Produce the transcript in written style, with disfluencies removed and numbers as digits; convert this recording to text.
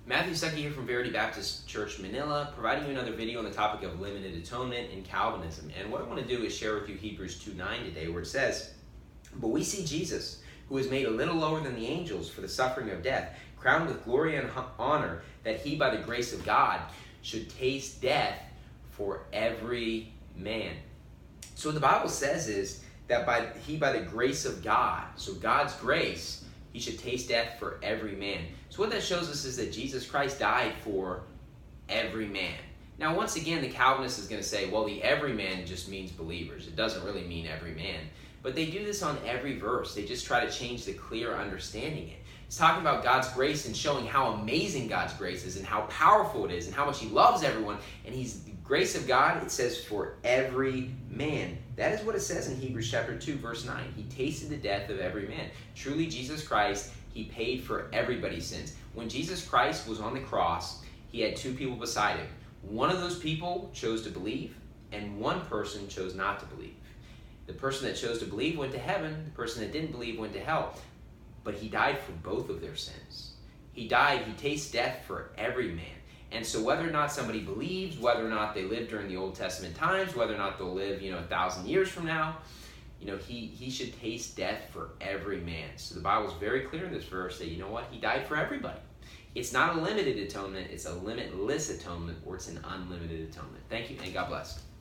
Matthew Stuckey here from Verity Baptist Church, Manila, providing you another video on the topic of limited atonement and Calvinism. And what I want to do is share with you Hebrews 2:9 today, where it says, "But we see Jesus, who was made a little lower than the angels for the suffering of death, crowned with glory and honor, that he, by the grace of God, should taste death for every man." So what the Bible says is that by the grace of God, so God's grace, he should taste death for every man. So what that shows us is that Jesus Christ died for every man. Now, once again, the Calvinist is going to say, well, the every man just means believers. It doesn't really mean every man. But they do this on every verse. They just try to change the clear understanding it. It's talking about God's grace and showing how amazing God's grace is and how powerful it is and how much he loves everyone. And he's the grace of God, it says, for every man. That is what it says in Hebrews chapter 2, verse 9. He tasted the death of every man. Truly, Jesus Christ, he paid for everybody's sins. When Jesus Christ was on the cross, he had two people beside him. One of those people chose to believe, and one person chose not to believe. The person that chose to believe went to heaven. The person that didn't believe went to hell. But he died for both of their sins. He tastes death for every man. And so whether or not somebody believes, whether or not they lived during the Old Testament times, whether or not they'll live, 1,000 years from now, he should taste death for every man. So the Bible is very clear in this verse that, he died for everybody. It's not a limited atonement, it's a limitless atonement, or it's an unlimited atonement. Thank you, and God bless.